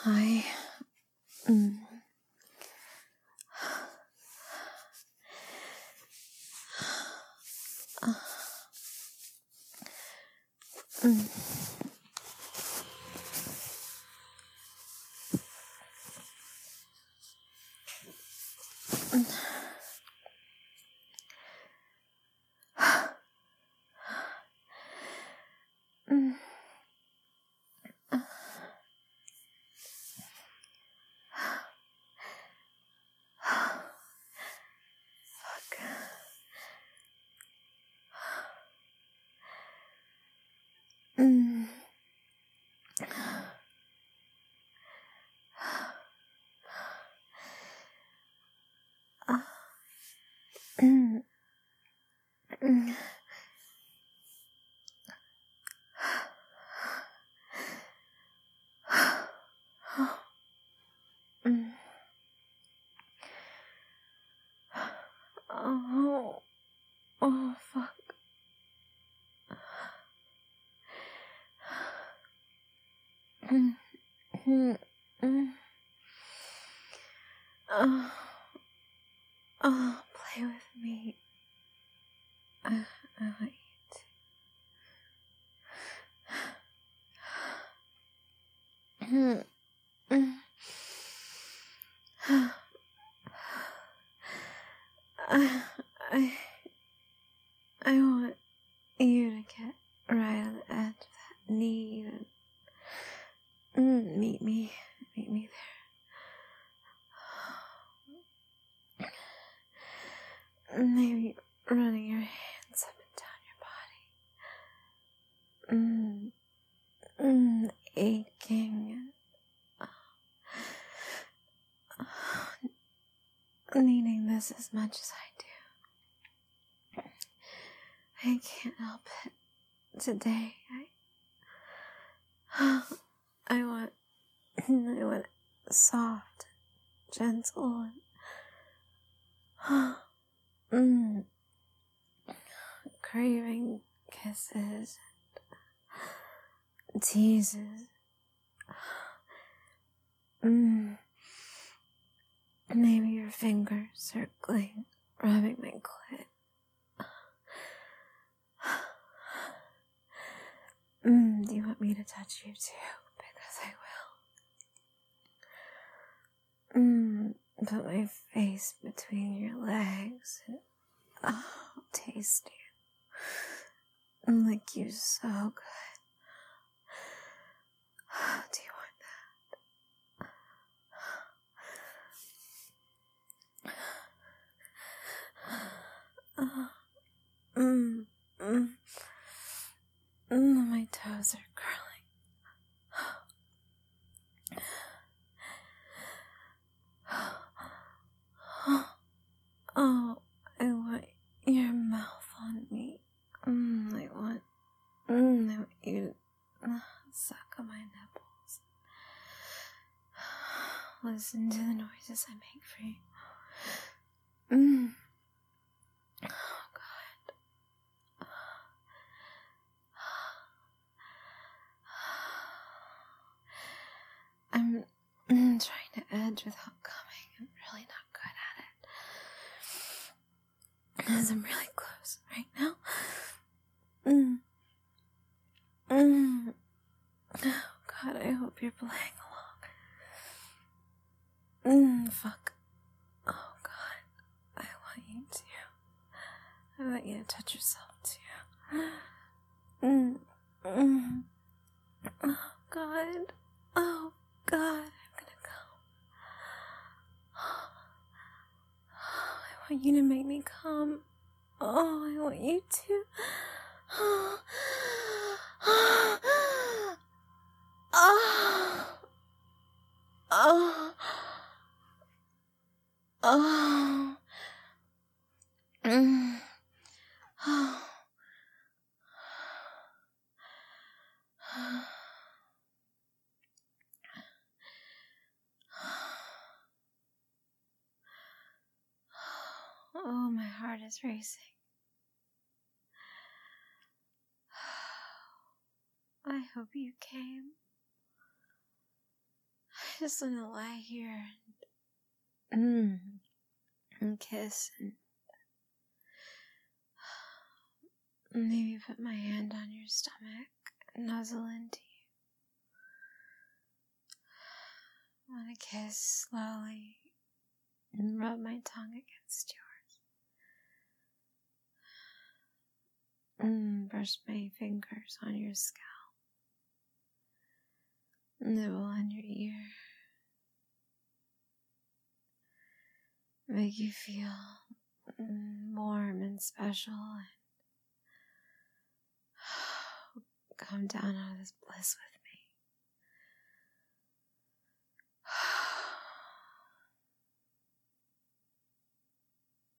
I... Mm. Oh, fuck. Play with me. I want you to. I want you to get right on the edge of that knee and meet me there. Maybe running your hands up and down your body. Aching. Needing this as much as I do. I can't help it. Today, I want soft, gentle, and craving kisses and teases. Maybe your fingers circling, rubbing my clit. Do you want me to touch you too? Because I will. Put my face between your legs and taste you. And lick you so good. Do you want that? My toes are curling. Oh, I want your mouth on me. I want you to suck on my nipples. Listen to the noises I make for you. Oh, God. I'm trying to edge without coming. I'm really not good at it. Because I'm really close right now. Oh, God, I hope you're playing along. Fuck. Oh, God. I want you to. I want you to touch yourself, too. Oh, God. Oh, God. I'm gonna come. Oh, I want you to make me come. Oh, I want you to. Oh. Oh, my heart is racing. I hope you came. I just want to lie here and kiss and maybe put my hand on your stomach and nuzzle into you. I want to kiss slowly and rub my tongue against yours. Brush my fingers on your scalp. Nibble on your ear. Make you feel warm and special and come down out of this bliss with